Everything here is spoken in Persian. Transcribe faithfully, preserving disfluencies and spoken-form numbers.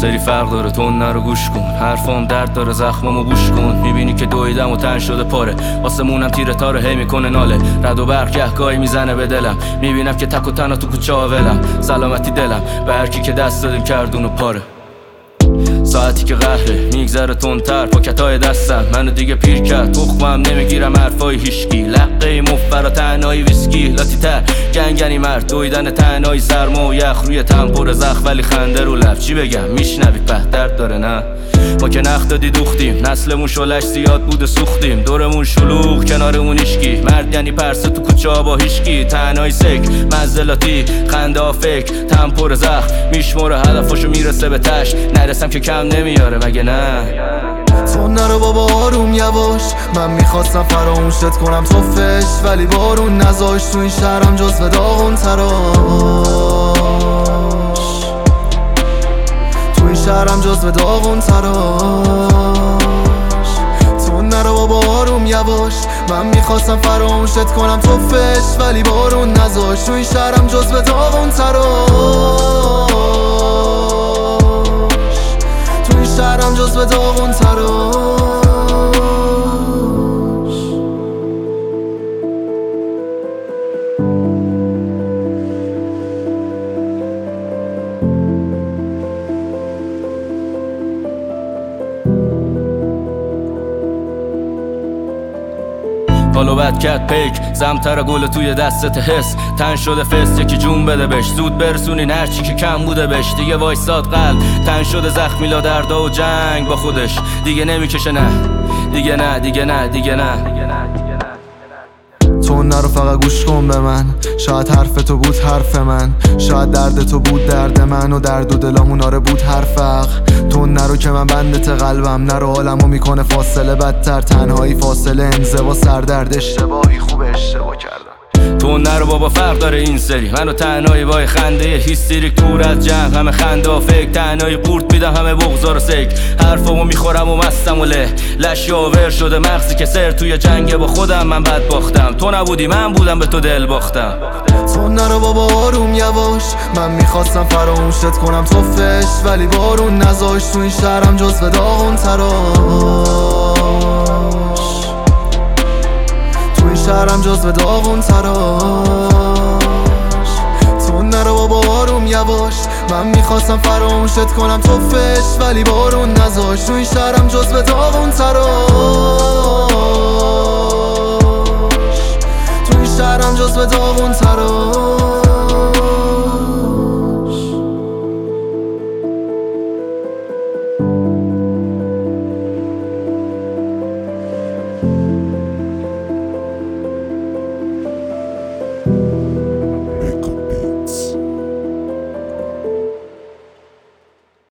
سری فرق داره، تون نرو گوش کن. حرفام درد داره، زخمامو بوش کن. میبینی که دویدم و تن شده پاره، آسمونم تیره تاره هی میکنه ناله. رد و برق گهگاهی میزنه به دلم، میبینم که تک و تنها تو کوچه ولم. سلامتی دلم به هر کی که دست دادیم کردونو پاره. ساعتی که قهره میگذره تندتر، پاکتای دستم منو دیگه پیر کرد. تخمم نمیگیرم حرفای هیشکی، لقه مفبر و تنهایی ویسکی. لاتی تر گنگنی مرد، دویدن تنهایی سرما و یخ روی تن پر زخم ولی خنده رو لب. چی بگم میشنوی په درد داره نه؟ ما که نخ دادی دوختیم، نسلمون شلش زیاد بوده سوختیم. دورمون شلوغ کنارمون ایشکی، مرد یعنی پرسه تو کوچه ها با هیشکی. تنهایی سک مزدلاتی خنده ها فکر، تن پر زخم میشموره هدفاشو میرسه به تش. نرسم که کم نمیاره مگه نه؟ تو نرو بابا آروم یواش، من میخواستم فراموشت کنم تو فش، ولی بارون نذاش تو این شهرم جز به داغون تراش. تو این شهرم جز به داغون تراش. تو نرو بابا آروم یواش، من میخواستم فراموشت کنم تو فش، ولی بارون نذاش تو این شهرم جز به داغون تراش. تو این شهرم جز به داغون تراش. حالو بد کرد پیک، زمتر گل توی دستت حس. تن شده فست یکی جون بده بش، زود برسونین هرچی که کم بوده بش. دیگه وایساد قلب تن شده زخمی لا دردا و جنگ با خودش. دیگه نمیکشه نه، دیگه نه، دیگه نه، دیگه نه. تو نرو فقط گوش کن به من، شاید حرف تو بود حرف من، شاید درد تو بود درد من، و درد و دلامون آره بود هر فرق. تو نرو که من بندت قلبم، نرو حالمو میکنه فاصله بدتر. تنهایی فاصله انزوا سردرد، اشتباهی خوب اشتباه کردم. تو نرو بابا فرق داره این سری، منو تنهایی با خنده هیستریک دور از جمع. همه خنده و فکر، تنهایی قورت میدم همه بغضا رو سک. حرفامو میخورم و مستم و له، لش یاور شده مغزی که سر. توی جنگ با خودم من بد باختم، تو نبودی من بودم به تو دل باختم. تو نرو بابا آروم یواش، من میخواستم فراموشت کنم تو فش، ولی بارون نذاش تو این شهرم جز به داغون تراش. تو این شهرم جز به داغون تراش. تو نرو بابا آروم یواش، من میخواستم فراموشت کنم تو فش، ولی بارون نذاش تو این شهرم جز به داغون تراش.